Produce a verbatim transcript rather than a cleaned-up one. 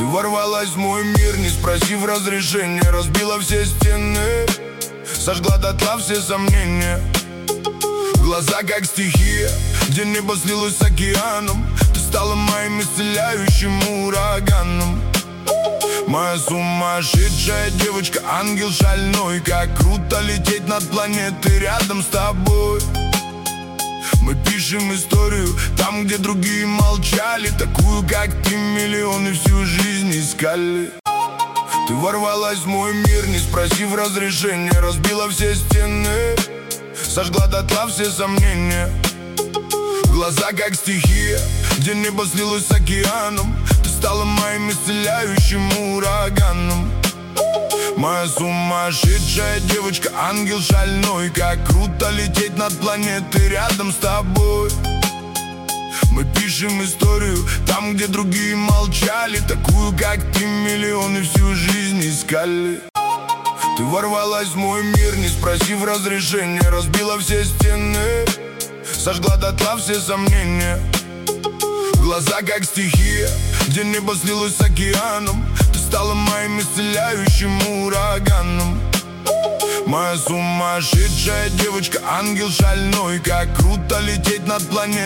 Ты ворвалась в мой мир, не спросив разрешения, разбила все стены, сожгла дотла все сомнения. Глаза как стихия, где небо слилось с океаном. Ты стала моим исцеляющим ураганом. Моя сумасшедшая девочка, ангел шальной. Как круто лететь над планетой рядом с тобой. Мы пишем историю там, где другие молчали. Такую, как ты, миллионы всю жизнь искали. Ты ворвалась в мой мир, не спросив разрешения, разбила все стены, сожгла дотла все сомнения. Глаза как стихия, где небо слилось с океаном. Ты стала моим исцеляющим ураганом. Моя сумасшедшая девочка, ангел шальной. Как круто лететь над планетой рядом с тобой. Мы пишем историю там, где другие молчали. Такую, как ты, миллионы всю жизнь искали. Ты ворвалась в мой мир, не спросив разрешения, разбила все стены, сожгла дотла все сомнения. Глаза как стихия, где небо слилось с океаном. Ты стала моим исцеляющим ураганом. Моя сумасшедшая девочка, ангел шальной. Как круто лететь над планетой.